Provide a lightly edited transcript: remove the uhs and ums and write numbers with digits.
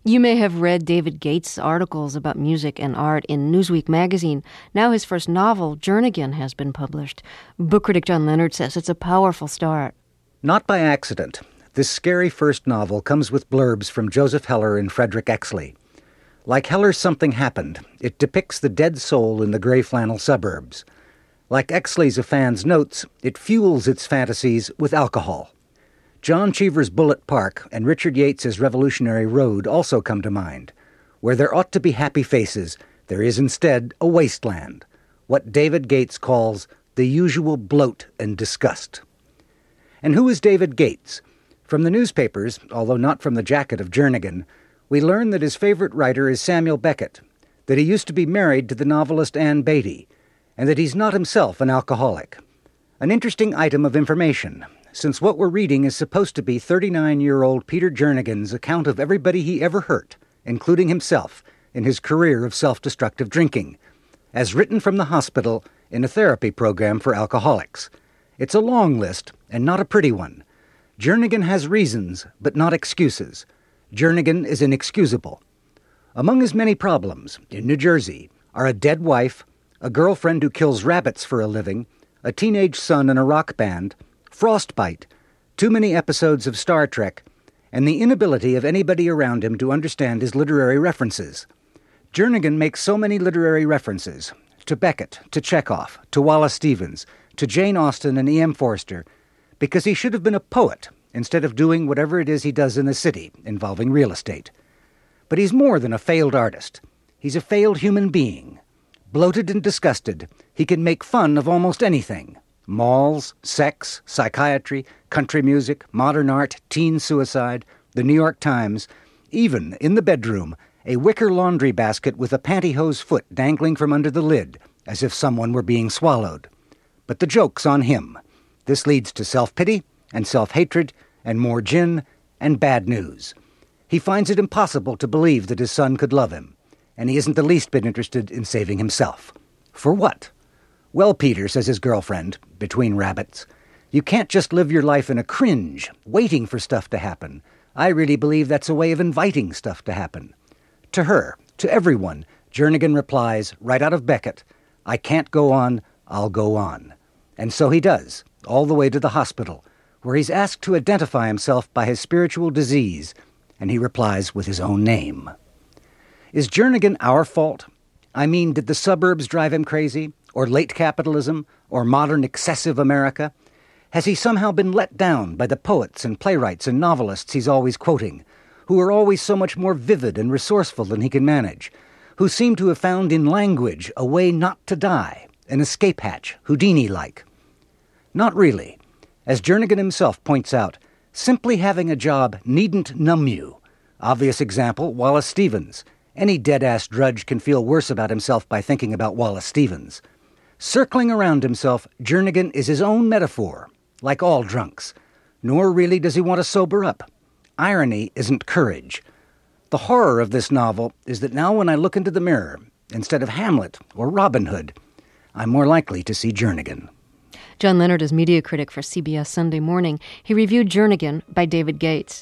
You may have read David Gates' articles about music and art in Newsweek magazine. Now his first novel, Jernigan, has been published. Book critic John Leonard says it's a powerful start. Not by accident. This scary first novel comes with blurbs from Joseph Heller and Frederick Exley. Like Heller's Something Happened, it depicts the dead soul in the gray flannel suburbs. Like Exley's A Fan's Notes, it fuels its fantasies with alcohol. John Cheever's Bullet Park and Richard Yates's Revolutionary Road also come to mind. Where there ought to be happy faces, there is instead a wasteland, what David Gates calls the usual bloat and disgust. And who is David Gates? From the newspapers, although not from the jacket of Jernigan, we learn that his favorite writer is Samuel Beckett, that he used to be married to the novelist Anne Beatty, and that he's not himself an alcoholic. An interesting item of information, since what we're reading is supposed to be 39-year-old Peter Jernigan's account of everybody he ever hurt, including himself, in his career of self-destructive drinking, as written from the hospital in a therapy program for alcoholics. It's a long list, and not a pretty one. Jernigan has reasons, but not excuses. Jernigan is inexcusable. Among his many problems, in New Jersey, are a dead wife, a girlfriend who kills rabbits for a living, a teenage son in a rock band, frostbite, too many episodes of Star Trek, and the inability of anybody around him to understand his literary references. Jernigan makes so many literary references, to Beckett, to Chekhov, to Wallace Stevens, to Jane Austen and E.M. Forster, because he should have been a poet instead of doing whatever it is he does in the city, involving real estate. But he's more than a failed artist. He's a failed human being. Bloated and disgusted, he can make fun of almost anything. Malls, sex, psychiatry, country music, modern art, teen suicide, the New York Times, even, in the bedroom, a wicker laundry basket with a pantyhose foot dangling from under the lid, as if someone were being swallowed. But the joke's on him. This leads to self-pity and self-hatred and more gin and bad news. He finds it impossible to believe that his son could love him, and he isn't the least bit interested in saving himself. For what? Well, Peter, says his girlfriend, between rabbits, you can't just live your life in a cringe, waiting for stuff to happen. I really believe that's a way of inviting stuff to happen. To her, to everyone, Jernigan replies, right out of Beckett, I can't go on, I'll go on. And so he does, all the way to the hospital, where he's asked to identify himself by his spiritual disease, and he replies with his own name. Is Jernigan our fault? I mean, did the suburbs drive him crazy? Or late capitalism? Or modern excessive America? Has he somehow been let down by the poets and playwrights and novelists he's always quoting, who are always so much more vivid and resourceful than he can manage, who seem to have found in language a way not to die, an escape hatch, Houdini-like? Not really. As Jernigan himself points out, simply having a job needn't numb you. Obvious example, Wallace Stevens. Any dead-ass drudge can feel worse about himself by thinking about Wallace Stevens. Circling around himself, Jernigan is his own metaphor, like all drunks. Nor really does he want to sober up. Irony isn't courage. The horror of this novel is that now when I look into the mirror, instead of Hamlet or Robin Hood, I'm more likely to see Jernigan. John Leonard is media critic for CBS Sunday Morning. He reviewed Jernigan by David Gates.